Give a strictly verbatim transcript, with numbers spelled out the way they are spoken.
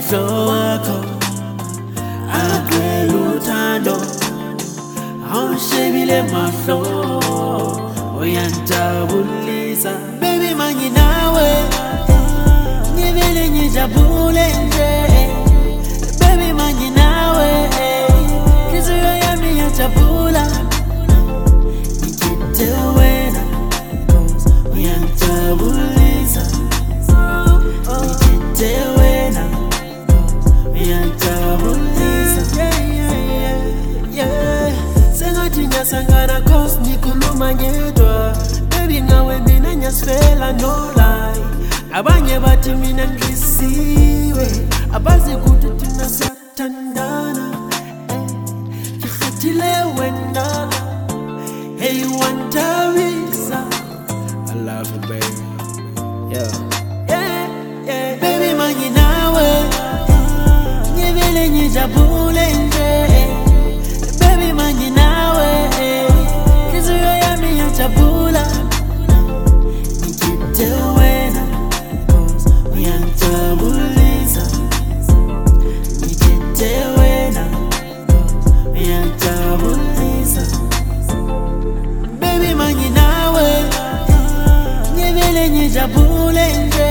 amehlo wakho agcwele uthando, awushebile mahlo uyangijabulisa. Baby manginawe ngivele ngijabule nje, baby manginawe inhliziyo yami iyajabula. Ngikhethe wena cause uyangijabulisa, ngikhethe wena cause uyangijabulisa. Sengathi ngiyasangana cause ngikhuluma ngedwa, baby ngawe mina ngiyasifela no lie. Abanye bathi mina ngisiwe, abazi ukuthi thina siyathandana. Ngikhathile wena, hey wantabisa. I love you baby, yeah, yeah, yeah. Baby manginawe ngivele ngijabule nje, baby manginawe inhliziyo yami iyajabula. Ngikhethe wena cause uyangijabulisa, ngikhethe wena cause uyangijabulisa. Baby manginawe ngivele ngijabule nje,